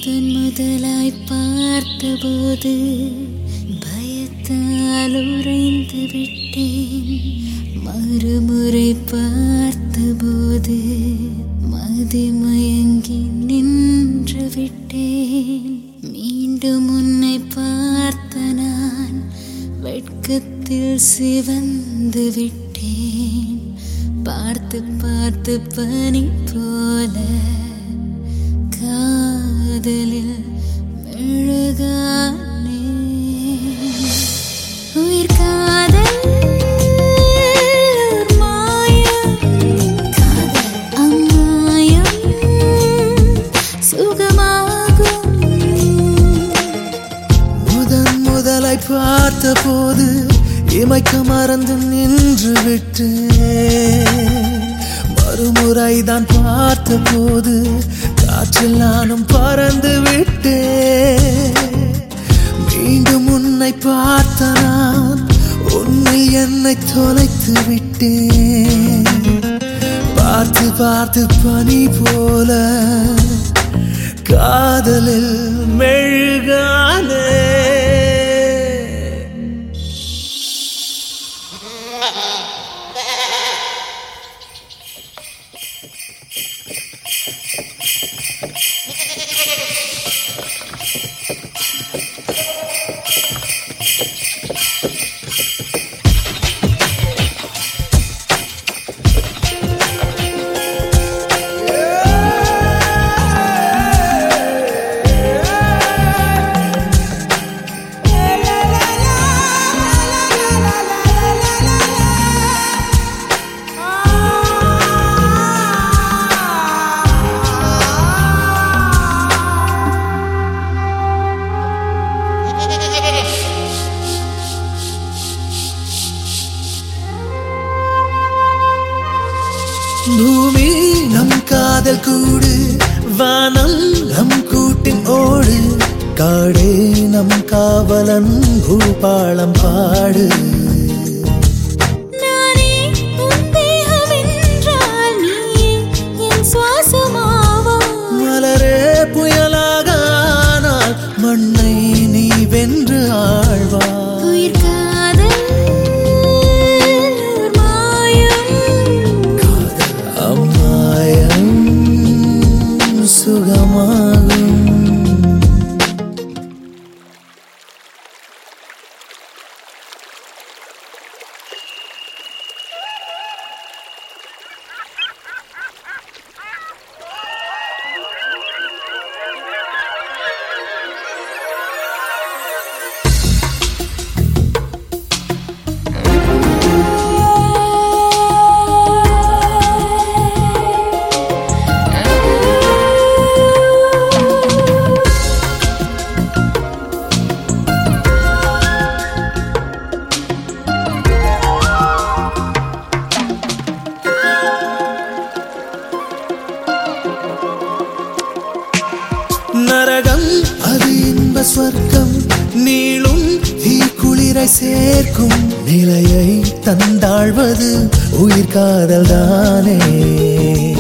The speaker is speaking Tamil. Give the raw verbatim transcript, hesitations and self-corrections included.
முதன் முதலாய் பார்த்தபோது பயத்தால் உறைந்து விட்டேன். மறுமுறை பார்த்தபோது மதிமயங்கி நின்று விட்டேன். மீண்டும் உன்னை பார்த்த நான் வெட்கத்தில் சிவந்து விட்டேன். பார்த்து பார்த்து பனி போல காதலில் மெழுகானே. உயிர் காதல் மாயம், அம்மாயம் சுகமாகும். முதன் முதலாய் பார்த்த போது இமைக்க மறந்து நின்று விட்டேன். மறுமுறைதான் பார்த்த போது காற்றில் நானும் பறந்து விட்டேன். மீண்டும் உன்னை பார்த்த நான் உன்னில் என்னை தொலைத்து விட்டேன். பார்த்து பார்த்து பனி போல காதலில் மெழுகானே. பூமி நம் காதல் கூடு, வானம் நம் கூட்டின் ஓடு, காடே நம் காவலன் பூபாளம் பாடு. நானே உன் தேகம் என்றால் நீ என் சுவாசமாவா. மலரே புயலாக ஆனால் மண்ணை நீ வென்று ஆழ்வா. உயிர் காதல் அம்மாயம் சுகமாகும். நரகம் அது இன்ப ஸ்வர்க்கம், நீளும் தீ குளிரை சேர்க்கும் நிலையை தந்தாழ்வது உயிர் காதல் தானே.